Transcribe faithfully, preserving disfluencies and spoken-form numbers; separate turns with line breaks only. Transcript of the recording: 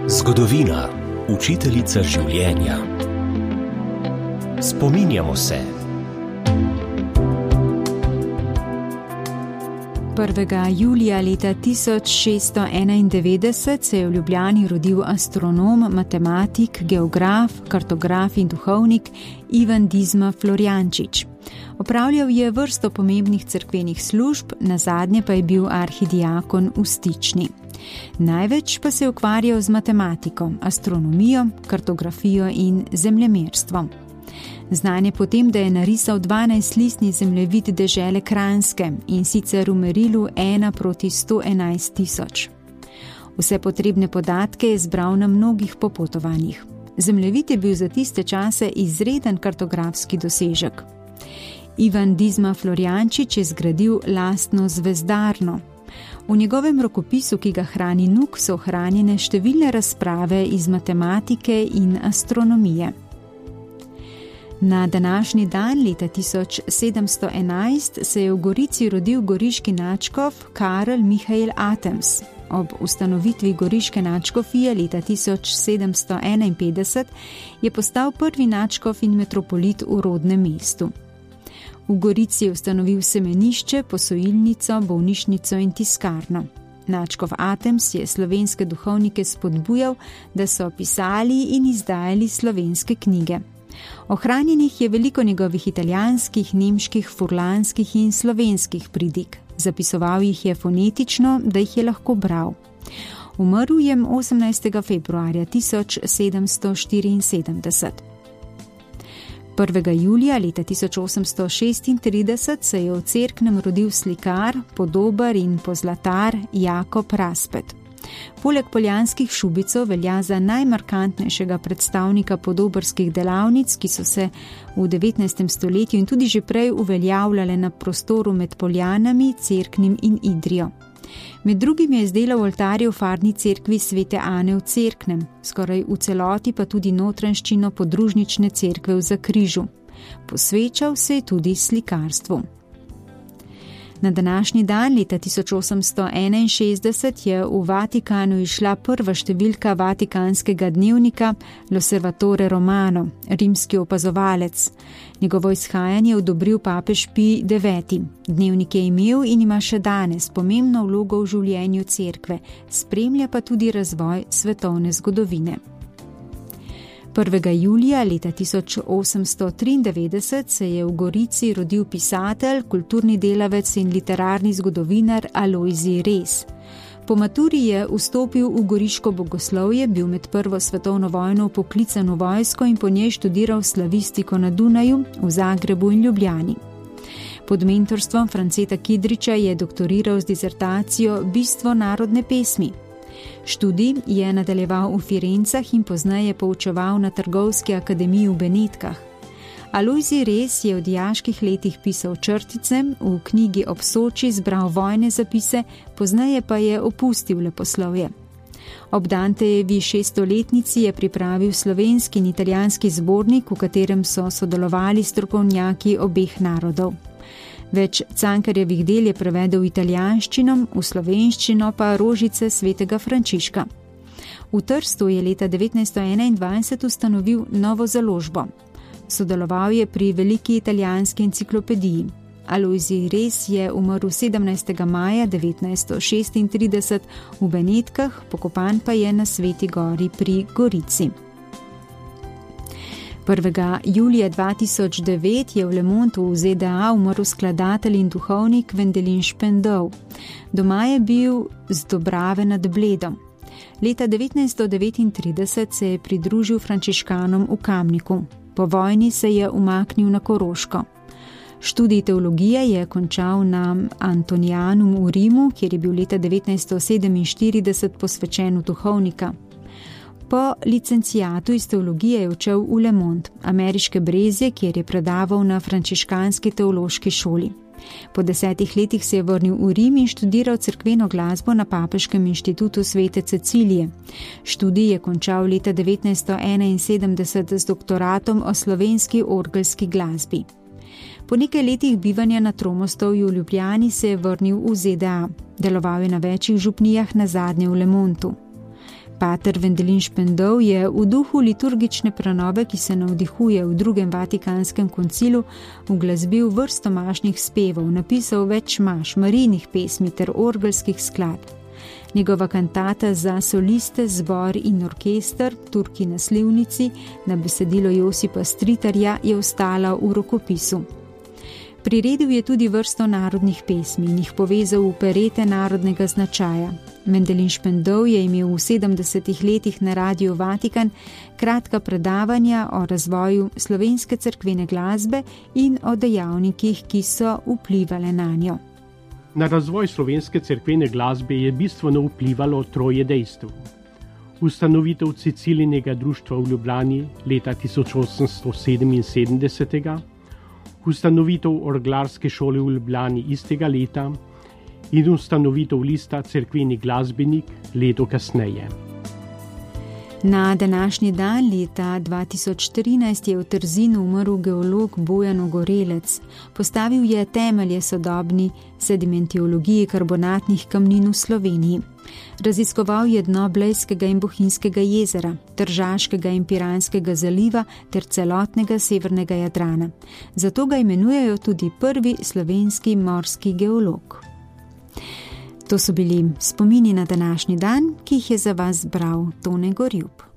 Zgodovina, učiteljica življenja. Spominjamo se.
prvega julija leta tisoč šeststo enaindevetdeset se je v Ljubljani rodil astronom, matematik, geograf, kartograf in duhovnik Ivan Dizma Florjančič. Opravljal je vrsto pomembnih cerkvenih služb, nazadnje pa je bil arhidiakon v Stični. Največ pa se je ukvarjal z matematiko, astronomijo, kartografijo in zemljemerstvom. Znan je potem, da je narisal dvanajstlistni zemljevid dežele Kranjske, in sicer v merilu ena proti sto enajst tisoč. Vse potrebne podatke je zbral na mnogih popotovanjih. Zemljevid je bil za tiste čase izreden kartografski dosežek. Ivan Dizma Florjančič je zgradil lastno zvezdarno. V njegovem rokopisu, ki ga hrani N U K, so ohranjene številne razprave iz matematike in astronomije. Na današnji dan leta tisoč sedemsto enajst se je v Gorici rodil goriški nadškof Karel Mihael Atems. Ob ustanovitvi goriške nadškofije leta tisoč sedemsto enainpetdeset je postal prvi nadškof in metropolit v rodnem mestu. V Gorici je ustanovil semenišče, posojilnico, bolnišnico in tiskarno. Nadškof Atems je slovenske duhovnike spodbujal, da so pisali in izdajali slovenske knjige. Ohranjenih je veliko njegovih italijanskih, nemških, furlanskih in slovenskih pridig. Zapisoval jih je fonetično, da jih je lahko bral. Umrl je osemnajstega februarja tisoč sedemsto štiriinsedemdeset. prvega julija leta tisoč osemsto šestintrideset se je v Cerknem rodil slikar, podobar in pozlatar Jakob Raspet. Poleg poljanskih šubicov velja za najmarkantnejšega predstavnika podobarskih delavnic, ki so se v devetnajstem stoletju in tudi že prej uveljavljale na prostoru med Poljanami, Cerknim in Idrijo. Med drugim je izdelal oltarje v farni cerkvi Svete Ane v Cerknem, skoraj v celoti pa tudi notranjščino podružnične cerkve v Zakrižu. Posvečal se je tudi slikarstvu. Na današnji dan leta tisoč osemsto enainšestdeset je v Vatikanu izšla prva številka vatikanskega dnevnika L'Osservatore Romano, rimski opazovalec. Njegovo izhajanje je odobril papež Pij deveti. Dnevnik je imel in ima še danes pomembno vlogo v življenju cerkve, spremlja pa tudi razvoj svetovne zgodovine. prvega julija leta tisoč osemsto triindevetdeset se je v Gorici rodil pisatelj, kulturni delavec in literarni zgodovinar Alojzij Res. Po maturi je vstopil v goriško bogoslovje, bil med prvo svetovno vojno poklican v vojsko in po njej študiral slavistiko na Dunaju, v Zagrebu in Ljubljani. Pod mentorstvom Franceta Kidriča je doktoriral z disertacijo Bistvo narodne pesmi. Študij je nadaljeval v Firencah in pozneje poučeval na Trgovski akademiji v Benetkah. Alojzij Res je v dijaških letih pisal črtice, v knjigi Ob Soči zbral vojne zapise, pozneje pa je opustil leposlovje. Ob Dantejevi šeststoletnici je pripravil slovenski in italijanski zbornik, v katerem so sodelovali strokovnjaki obeh narodov. Več Cankarjevih del je prevedel v italijanščino, v slovenščino pa Rožice svetega Frančiška. V Trstu je leta devetnajststo enaindvajset ustanovil novo založbo. Sodeloval je pri veliki italijanski enciklopediji. Alojzij Res je umrl sedemnajstega maja devetnajststo šestintrideset v Benetkah, pokopan pa je na Sveti gori pri Gorici. prvega julija dva tisoč devet je v Le Mondu v Z D A umrl skladatelj in duhovnik Wendelin Špendov. Doma je bil z Dobrave nad Bledom. Leta devetnajststo devetintrideset se je pridružil frančiškanom v Kamniku. Po vojni se je umaknil na Koroško. Študij teologije je končal na Antonianum v Rimu, kjer je bil leta devetnajststo sedeminštirideset posvečen v duhovnika. Po licencijatu iz teologije je odšel v Le Monde, ameriške Brezje, kjer je predaval na frančiškanski teološki šoli. Po desetih letih se je vrnil v Rim in študiral cerkveno glasbo na Papeškem inštitutu Svete Cecilije. Študij je končal leta devetnajststo enainsedemdeset z doktoratom o slovenski orgelski glasbi. Po nekaj letih bivanja na Tromostovju v Ljubljani se je vrnil v Z D A. Deloval je na večjih župnijah, nazadnje v Le Mondu. Pater Vendelin Špendov je v duhu liturgične prenove, ki se navdihuje v drugem Vatikanskem koncilu, uglasbil vrsto mašnih spevov, napisal več maš, marijnih pesmi ter orgelskih skladb. Njegova kantata za soliste, zbor in orkester, Turki na Slivnici, na besedilo Josipa Stritarja, je ostala v rokopisu. Priredil je tudi vrsto narodnih pesmi in jih povezal v operete narodnega značaja. Vendelin Špendov je imel v sedemdesetih letih na Radiu Vatikan kratka predavanja o razvoju slovenske cerkvene glasbe in o dejavnikih, ki so vplivali na njo.
Na razvoj slovenske cerkvene glasbe je bistveno vplivalo troje dejstev. Ustanovitev Cecilijinega društva v Ljubljani leta tisoč osemsto sedeminsedemdeset, ustanovitev orglarske šole v Ljubljani istega leta in ustanovitev lista Cerkveni glasbenik leto kasneje.
Na današnji dan leta dva tisoč trinajst je v Trzinu umrl geolog Bojan Ogorelec. Postavil je temelje sodobni sedimentiologiji karbonatnih kamnin v Sloveniji. Raziskoval je dno Blejskega in Bohinjskega jezera, Tržaškega in Piranskega zaliva ter celotnega severnega Jadrana. Zato ga imenujejo tudi prvi slovenski morski geolog. To so bili spomini na današnji dan, ki jih je za vas bral Tone Gorjup.